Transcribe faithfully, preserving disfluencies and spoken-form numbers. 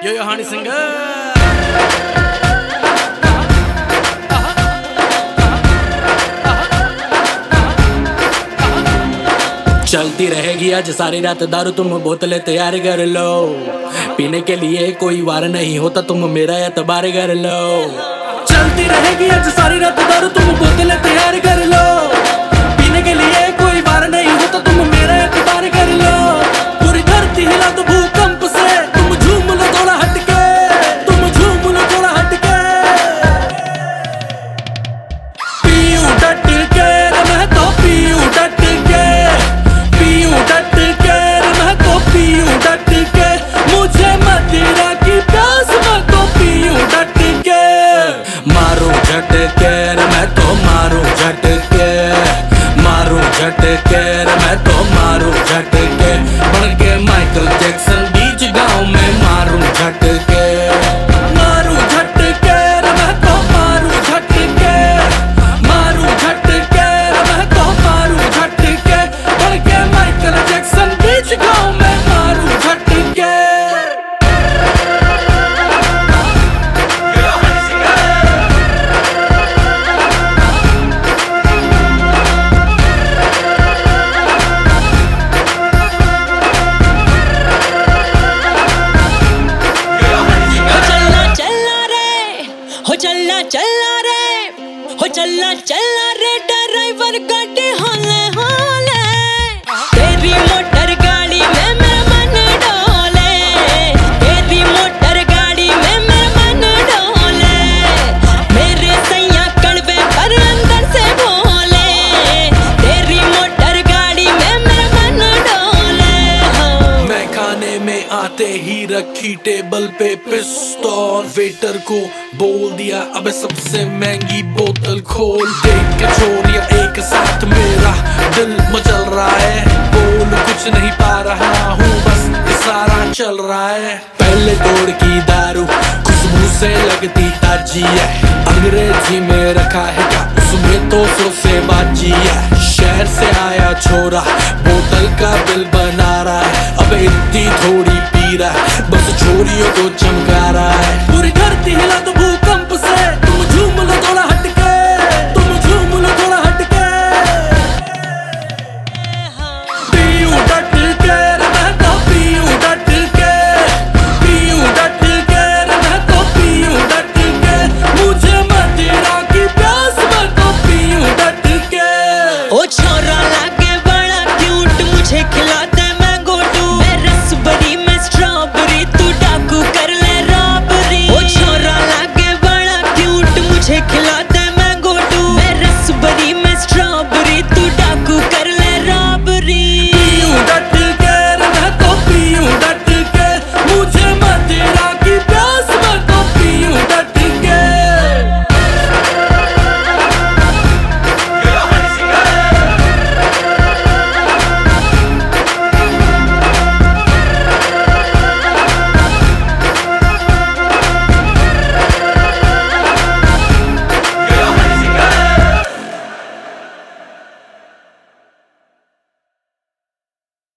यो यो हानी singer चलती रहेगी आज सारी रात दारू, तुम बोतलें तैयार कर लो। पीने के लिए कोई वार नहीं होता, तुम मेरा एतबार कर लो। चलती रहेगी आज सारी रात दारू, तुम बोतलें तैयार कर लो। पीने के लिए कोई वार नहीं होता, तुम मेरा एतबार कर लो। पूरी धरती हिला दो भूकंप से, तुम झूम लो थोड़ा हटके, तुम झूम लो थोड़ा हटके। पीयूं डट के मैं तो पीयूं डट के, पीयूं डट के मैं तो पीयूं डट के। मुझे मदिरा की प्यास मैं तो पीयूं डट के। मारूं झटके मैं तो मारूं झटके, मारूं झटके मैं तो मारूं झटके। बन के माइकल जैक्सन बीच गांव में मारूं झटके, मारूं झटके मैं तो मारूं झटके, मारूं झटके मैं तो मारूं झटके। बन के माइकल जैक्सन बीच गांव में मारूं झटके। हो चलना चलना रे, हो चलना चलना रे ड्राइवर गाड़ी होले होले। तेरी मोटर गाड़ी में मेरा मन डोले, तेरी मोटर गाड़ी में मेरा मन डोले। मेरे सैया कड़वे पर अंदर से बोले, तेरी मोटर गाड़ी में मेरा मन डोले। मैं खाने में आते ही रखी टेबल पे पिस्तौल, वेटर को बोल दिया अबे सबसे महंगी बोतल खोल। देख के छोरिया एक साथ मेरा दिल मचल रहा है, बोल कुछ नहीं पा रहा हूँ बस इशारा चल रहा है। पहले दौर की दारू खुशबू से लगती ताजी है, अंग्रेजी में रखा है क्या उसमें तो सौ से बाजी है। शहर से आया छोरा बोतल का बिल बना रहा है, अबे इतनी थोड़ी पी रहा है बस छोरियों को चमका रहा है। पूरी धरती हिला दो भूकंप से, तुम झूम लो थोड़ा हटके, तुम झूम लो थोड़ा हटके। पीयूं डट के मैं तो पीयूं डट के, पीयूं डट के मैं तो पीयूं डट के। मुझे मदिरा की प्यास मैं तो पीयूं डट के। ओ छोरा लागे बड़ा क्यूट, मुझे खिला दे मैंगो टू। मैं रसबरी में स्ट्रॉबेरी, तू डाकू कर ले रॉबरी। ओ छोरा लागे बड़ा क्यूट, मुझे